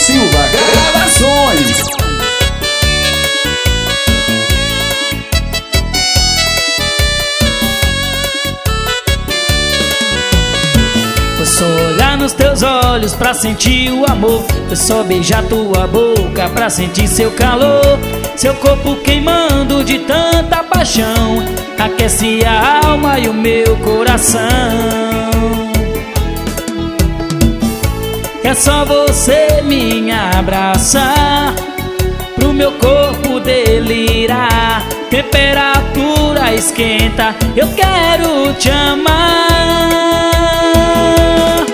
Silva Gravações. Foi só olhar nos teus olhos pra sentir o amor. Foi só beijar tua boca pra sentir seu calor. Seu corpo queimando de tanta paixão, aquece a alma e o meu coração. É só você me abraçar, pro meu corpo delirar. Temperatura esquenta, eu quero te amar.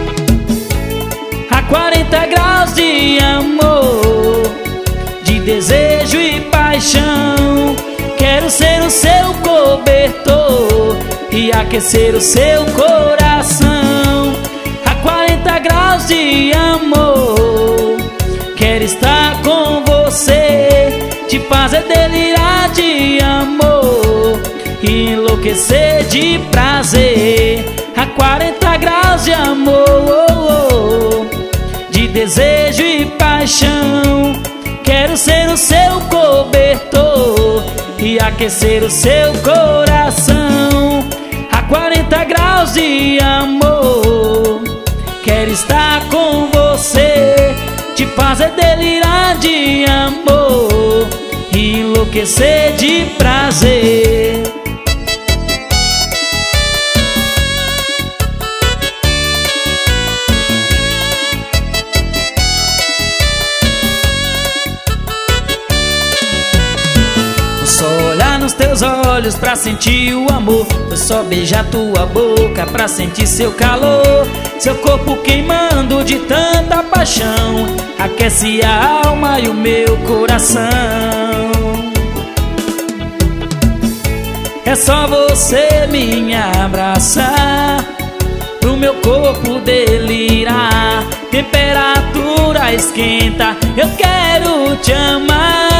A 40 graus de amor, de desejo e paixão. Quero ser o seu cobertor e aquecer o seu coração. A 40 graus de amor, quero estar com você, te fazer delirar de amor e enlouquecer de prazer. A 40 graus de amor, de desejo e paixão. Quero ser o seu cobertor e aquecer o seu coração. A 40 graus de amor, quero estar com você, te fazer delirar de amor e enlouquecer de prazer. Só olhar nos teus olhos pra sentir o amor. Foi só beijar tua boca pra sentir seu calor. Seu corpo queimando de tanta paixão, aquece a alma e o meu coração. É só você me abraçar, pro meu corpo delirar. Temperatura esquenta, eu quero te amar.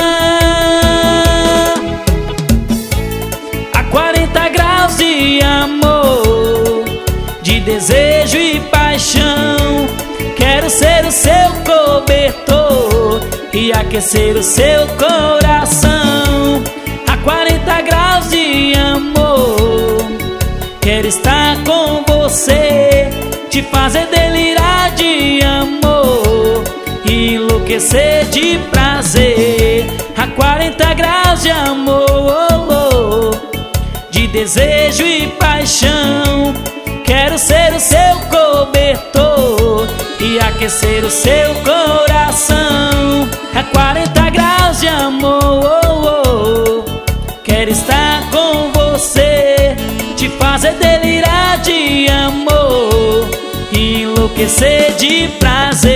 40 graus de amor, de desejo e paixão. Quero ser o seu cobertor e aquecer o seu coração. A 40 graus de amor, quero estar com você, te fazer delirar de amor e enlouquecer de prazer. A 40 graus de amor, de desejo e paixão. Quero ser o seu cobertor e aquecer o seu coração. A 40 graus de amor, quero estar com você, te fazer delirar de amor e enlouquecer de prazer.